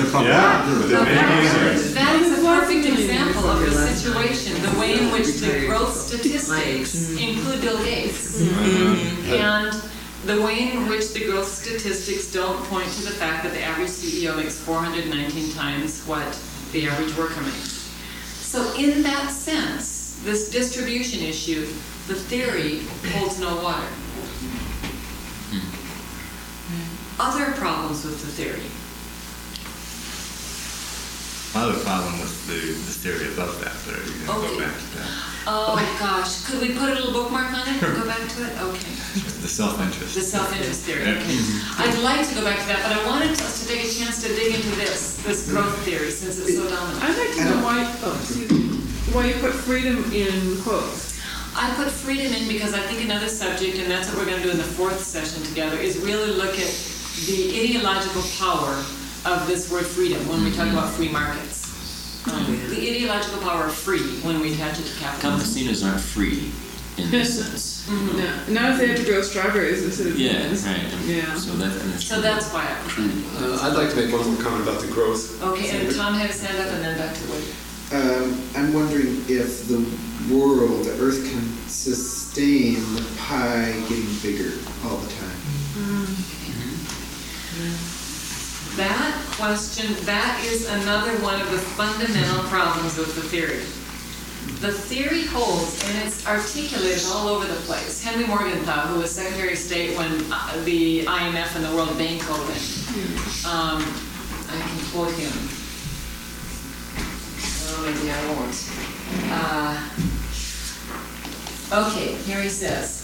That is a perfect example of the situation, the way in which the growth statistics include Bill Gates. And the way in which the growth statistics don't point to the fact that the average CEO makes 419 times what the average worker makes. So in that sense, this distribution issue, the theory holds no water. Other problems with the theory. Another problem with the theory above that, but you can go back to that. Oh gosh, could we put a little bookmark on it and go back to it? Okay. The self-interest. The self-interest theory. Okay. I'd like to go back to that, but I wanted us to take a chance to dig into this growth theory, since it's so dominant. I'd like to know why you put freedom in quotes. I put freedom in because I think another subject, and that's what we're going to do in the fourth session together, is really look at the ideological power of this word freedom when we talk about free markets. The ideological power of free when we attach it to capitalism. Campesinos aren't free in this sense. No, now they have to grow strawberries instead of bananas. Yeah. So that's why I put it. I'd like to make one more comment about the growth. Okay, and Tom had his hand up, and then back to Woody. I'm wondering if the world, the Earth, can sustain the pie getting bigger all the time. That question, that is another one of the fundamental problems with the theory. The theory holds, and it's articulated all over the place. Henry Morgenthau, who was Secretary of State when the IMF and the World Bank opened, I can quote him. Oh, maybe I won't. Okay, here he says,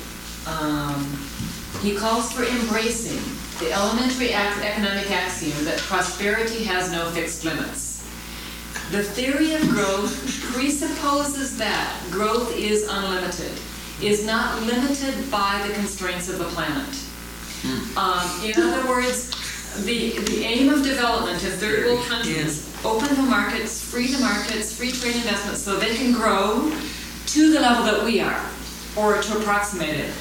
he calls for embracing the elementary economic axiom that prosperity has no fixed limits. The theory of growth presupposes that growth is unlimited, is not limited by the constraints of the planet. In other words, the aim of development in third world countries, open the markets, free trade investments, so they can grow to the level that we are, or to approximate it,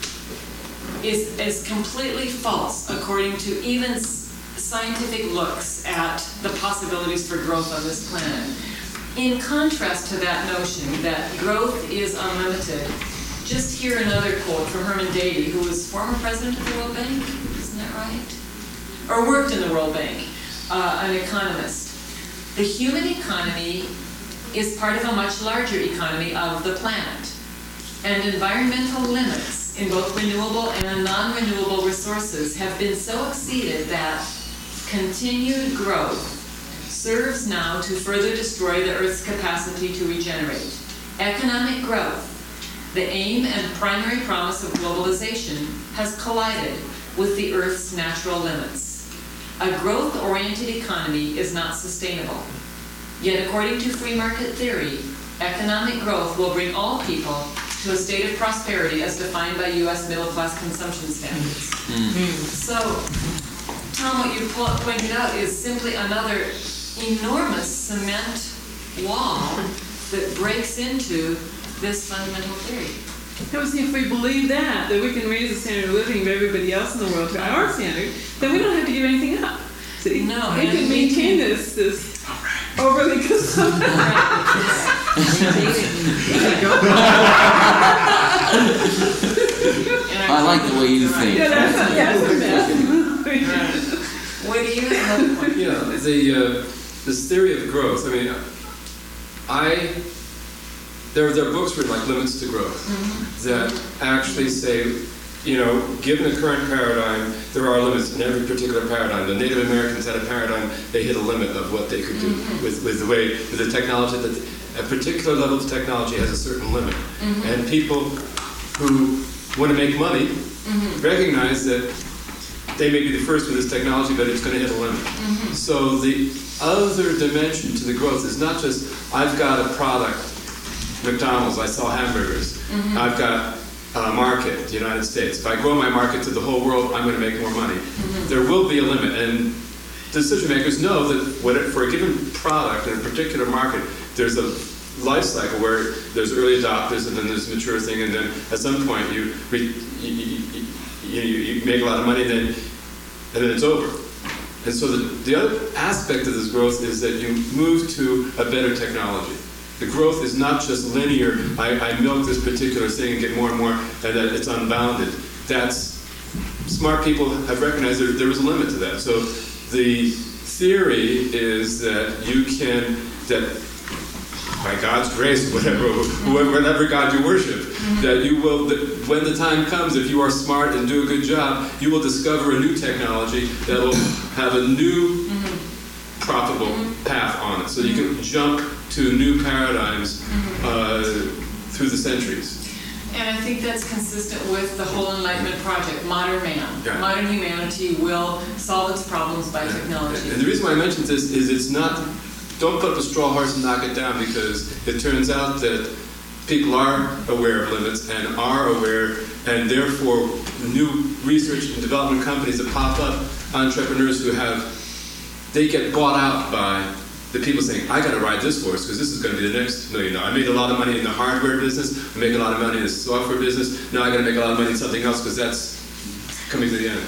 is completely false according to even scientific looks at the possibilities for growth on this planet. In contrast to that notion that growth is unlimited, just hear another quote from Herman Daly, who was former president of the World Bank, isn't that right? Or worked in the World Bank, an economist. The human economy is part of a much larger economy of the planet, and environmental limits in both renewable and non-renewable resources have been so exceeded that continued growth serves now to further destroy the Earth's capacity to regenerate. Economic growth, the aim and primary promise of globalization, has collided with the Earth's natural limits. A growth-oriented economy is not sustainable. Yet according to free market theory, economic growth will bring all people to a state of prosperity as defined by U.S. middle-class consumption standards. So, Tom, what you pointed out is simply another enormous cement wall that breaks into this fundamental theory. See, if we believe that we can raise the standard of living of everybody else in the world to our standard, then we don't have to give anything up. See, no, we can maintain this overly consumptive. I like the way you think. Yeah, that's what do you have? Yeah, this theory of growth. I mean, there are books written like Limits to Growth that actually say, given the current paradigm, there are limits in every particular paradigm. The Native Americans had a paradigm; they hit a limit of what they could do with the technology. That a particular level of technology has a certain limit, and people who want to make money recognize that they may be the first with this technology, but it's going to hit a limit. So the other dimension to the growth is not just I've got a product. McDonald's, I sell hamburgers. I've got a market, the United States. If I grow my market to the whole world, I'm going to make more money. There will be a limit, and decision makers know that for a given product in a particular market, there's a life cycle where there's early adopters, and then there's a mature thing, and then at some point you make a lot of money, and then it's over. And so the other aspect of this growth is that you move to a better technology. The growth is not just linear, I milk this particular thing and get more and more, and that it's unbounded. Smart people have recognized there is a limit to that. So the theory is that by God's grace, whatever God you worship, that when the time comes, if you are smart and do a good job, you will discover a new technology that will have a new profitable path on it. So you can jump to new paradigms through the centuries. And I think that's consistent with the whole Enlightenment project, modern man. Yeah. Modern humanity will solve its problems by technology. And the reason why I mentioned this is it's not, don't put up a straw horse and knock it down, because it turns out that people are aware of limits and are aware, and therefore new research and development companies that pop up, entrepreneurs they get bought out by the people saying, I got to ride this horse because this is going to be the next $1 million. I made a lot of money in the hardware business. I make a lot of money in the software business. Now I got to make a lot of money in something else because that's coming to the end.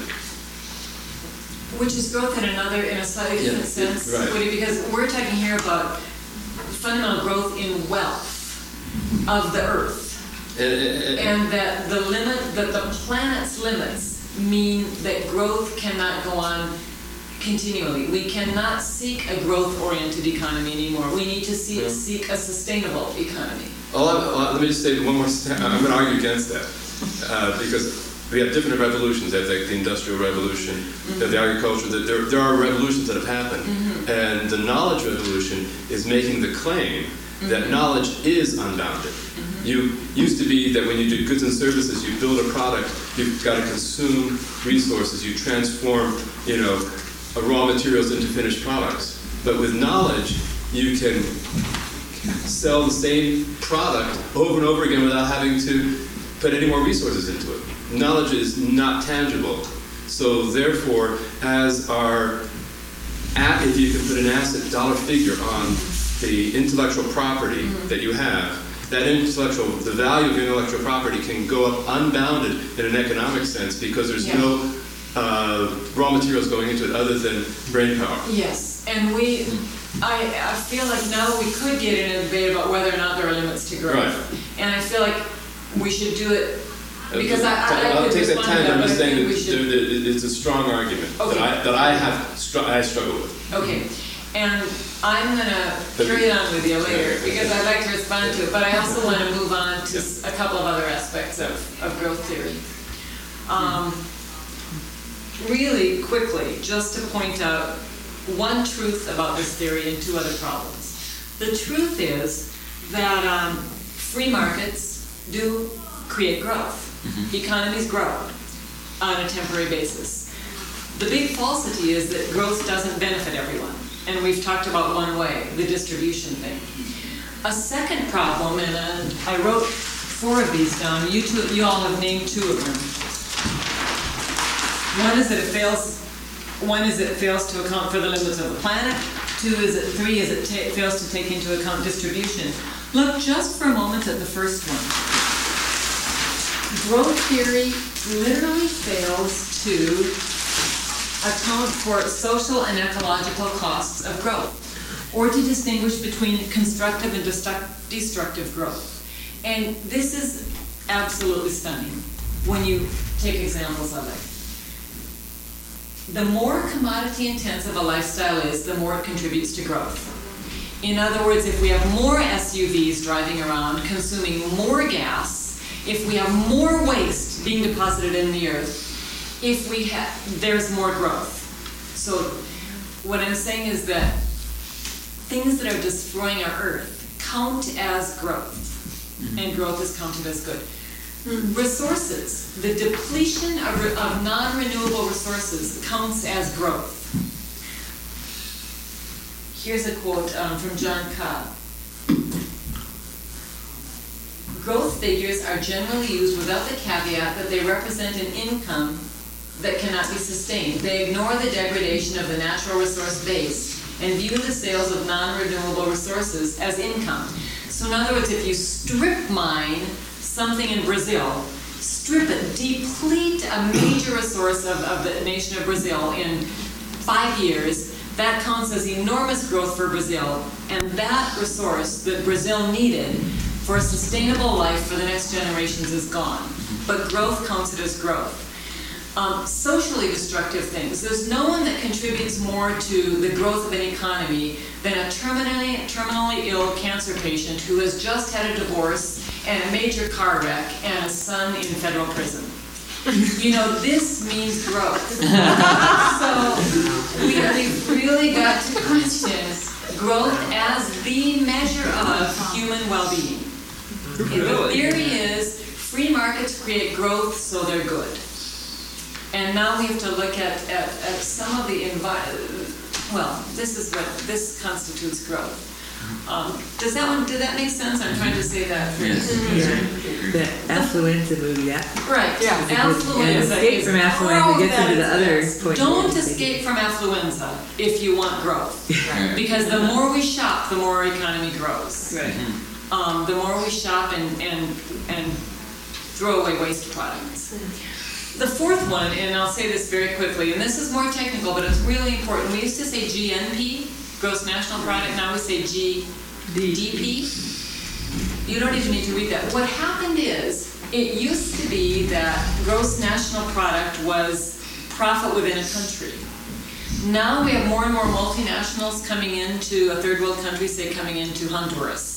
Which is growth in a slightly different sense, right. Woody, because we're talking here about fundamental growth in wealth of the earth. And that the planet's limits mean that growth cannot go on continually. We cannot seek a growth-oriented economy anymore. We need to seek a sustainable economy. Let me just say one more step. I'm going to argue against that because we have different revolutions, like the Industrial Revolution, the agriculture. There are revolutions that have happened, and the knowledge revolution is making the claim that knowledge is unbounded. You used to be that when you do goods and services, you build a product, you've got to consume resources, you transform, raw materials into finished products. But with knowledge, you can sell the same product over and over again without having to put any more resources into it. Knowledge is not tangible. So therefore, if you can put an asset dollar figure on the intellectual property that you have, the value of your intellectual property can go up unbounded in an economic sense because there's no raw materials going into it other than brain power. Yes, and I feel like now we could get in a debate about whether or not there are limits to growth. Right. And I feel like we should do it because I'll take that time. I'm just saying that it's a strong argument that I struggle with. Okay, and I'm going to carry it on with you later because I'd like to respond to it, but I also want to move on to a couple of other aspects of growth theory. Really quickly, just to point out one truth about this theory and two other problems. The truth is that free markets do create growth. Economies grow on a temporary basis. The big falsity is that growth doesn't benefit everyone. And we've talked about one way, the distribution thing. A second problem, and I wrote 4 of these down. You all have named 2 of them. One is that it fails to account for the limits of the planet. 3 is it fails to take into account distribution. Look just for a moment at the first one. Growth theory literally fails to account for social and ecological costs of growth, or to distinguish between constructive and destructive growth. And this is absolutely stunning when you take examples of it. The more commodity intensive a lifestyle is, the more it contributes to growth. In other words, if we have more SUVs driving around, consuming more gas, if we have more waste being deposited in the earth, there's more growth. So what I'm saying is that things that are destroying our earth count as growth, and growth is counted as good. Resources, the depletion of non-renewable resources counts as growth. Here's a quote from John Cobb. Growth figures are generally used without the caveat that they represent an income that cannot be sustained. They ignore the degradation of the natural resource base and view the sales of non-renewable resources as income. So in other words, if you strip mine something in Brazil, strip it, deplete a major resource of the nation of Brazil in 5 years, that counts as enormous growth for Brazil, and that resource that Brazil needed for a sustainable life for the next generations is gone. But growth counts it as growth. Socially destructive things. There's no one that contributes more to the growth of an economy than a terminally ill cancer patient who has just had a divorce and a major car wreck and a son in federal prison. This means growth. So we've really got to question growth as the measure of human well-being. The theory is free markets create growth, so they're good. And now we have to look at some of the this constitutes growth. Did that make sense? I'm trying to say that. Yes. The affluenza movie, yeah. Right, yeah. Affluenza. Escape from affluenza gets into the other point. Don't escape from affluenza if you want growth. Right. Because the more we shop, the more our economy grows. Right. The more we shop and throw away waste products. The 4th one, and I'll say this very quickly, and this is more technical, but it's really important. We used to say GNP, gross national product, now we say GDP. You don't even need to read that. What happened is, it used to be that gross national product was profit within a country. Now we have more and more multinationals coming into a third world country, say coming into Honduras.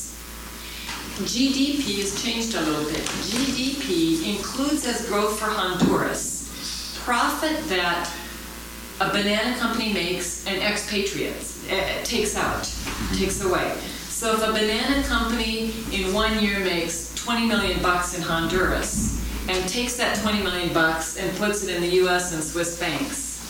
GDP has changed a little bit. GDP includes as growth for Honduras profit that a banana company makes and expatriates, takes away. So if a banana company in 1 year makes $20 million in Honduras and takes that $20 million and puts it in the US and Swiss banks,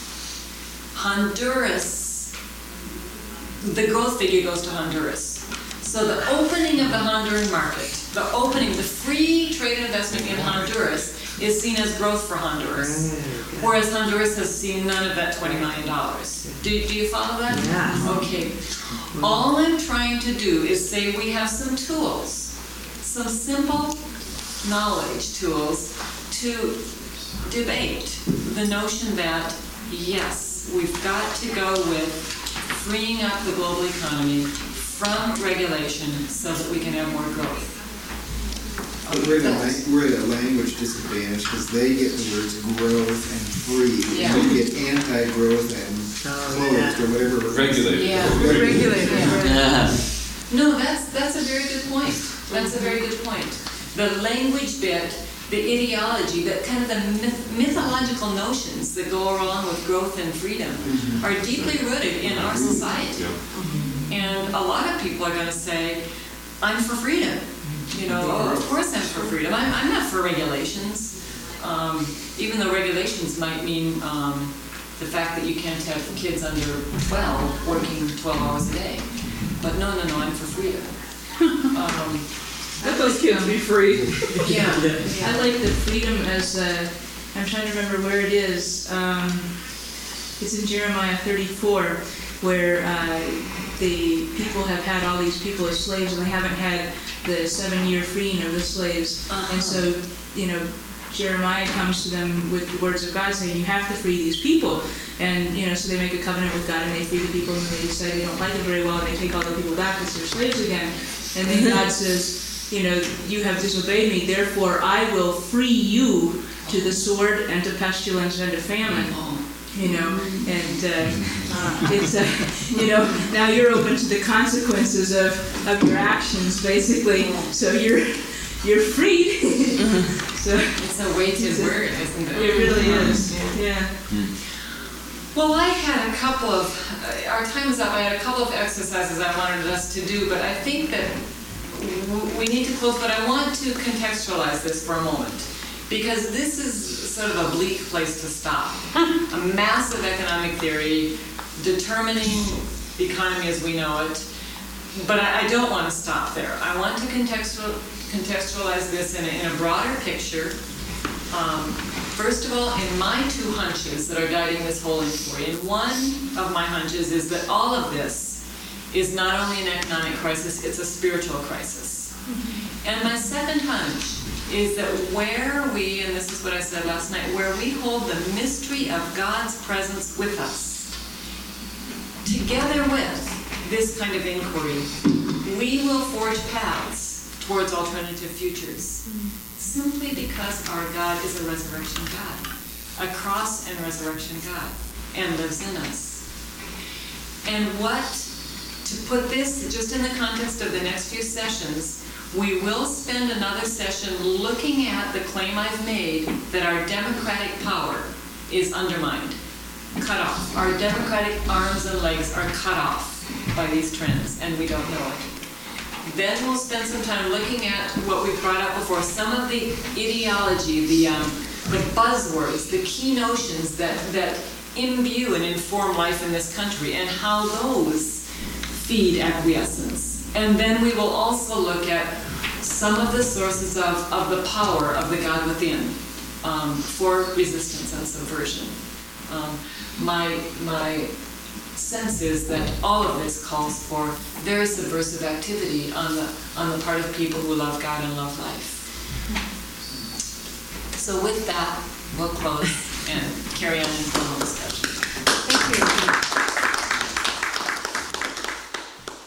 Honduras, the growth figure goes to Honduras. So the opening of the Honduran market, the free trade and investment in Honduras is seen as growth for Honduras, whereas Honduras has seen none of that $20 million. Do you follow that? Yeah. Okay. All I'm trying to do is say we have some tools, some simple knowledge tools to debate the notion that, yes, we've got to go with freeing up the global economy from regulation so that we can have more growth. We're at a language disadvantage because they get the words growth and free. Yeah. And we get anti-growth and closed or whatever. Regulated. Yeah. Regulated. Yeah. No, that's a very good point. That's a very good point. The language bit, the ideology, that kind of the mythological notions that go along with growth and freedom are deeply rooted in our society. And a lot of people are going to say, I'm for freedom. Of course I'm for freedom. I'm not for regulations. Even though regulations might mean the fact that you can't have kids under 12 working 12 hours a day. But no, I'm for freedom. Let those kids be free. Yeah, I like the freedom as, I'm trying to remember where it is. It's in Jeremiah 34, where the people have had all these people as slaves, and they haven't had the 7-year freeing of the slaves. And so, Jeremiah comes to them with the words of God saying, you have to free these people. And, so they make a covenant with God and they free the people, and then they decide they don't like it very well and they take all the people back as their slaves again. And then God says, you have disobeyed me, therefore I will free you to the sword and to pestilence and to famine. And it's, now you're open to the consequences of your actions, basically. So you're freed. So it's a weighted word, isn't it? It really is. Yeah. Well, I had a couple of, our time is up, I had a couple of exercises I wanted us to do, but I think that we need to close, but I want to contextualize this for a moment, because this is sort of a bleak place to stop. A massive economic theory determining the economy as we know it, but I don't want to stop there. I want to contextualize this in a broader picture. First of all, in my 2 hunches that are guiding this whole inquiry, and one of my hunches is that all of this is not only an economic crisis, it's a spiritual crisis. And my second hunch is that where we, and this is what I said last night, where we hold the mystery of God's presence with us, together with this kind of inquiry, we will forge paths towards alternative futures. Simply because our God is a resurrection God, a cross and resurrection God, and lives in us. And to put this just in the context of the next few sessions, we will spend another session looking at the claim I've made that our democratic power is undermined, cut off. Our democratic arms and legs are cut off by these trends, and we don't know it. Then we'll spend some time looking at what we brought up before, some of the ideology, the buzzwords, the key notions that imbue and inform life in this country, and how those feed acquiescence. And then we will also look at some of the sources of the power of the God within for resistance and subversion. My sense is that all of this calls for very subversive activity on the part of people who love God and love life. So with that, we'll close and carry on in formal discussion. Thank you.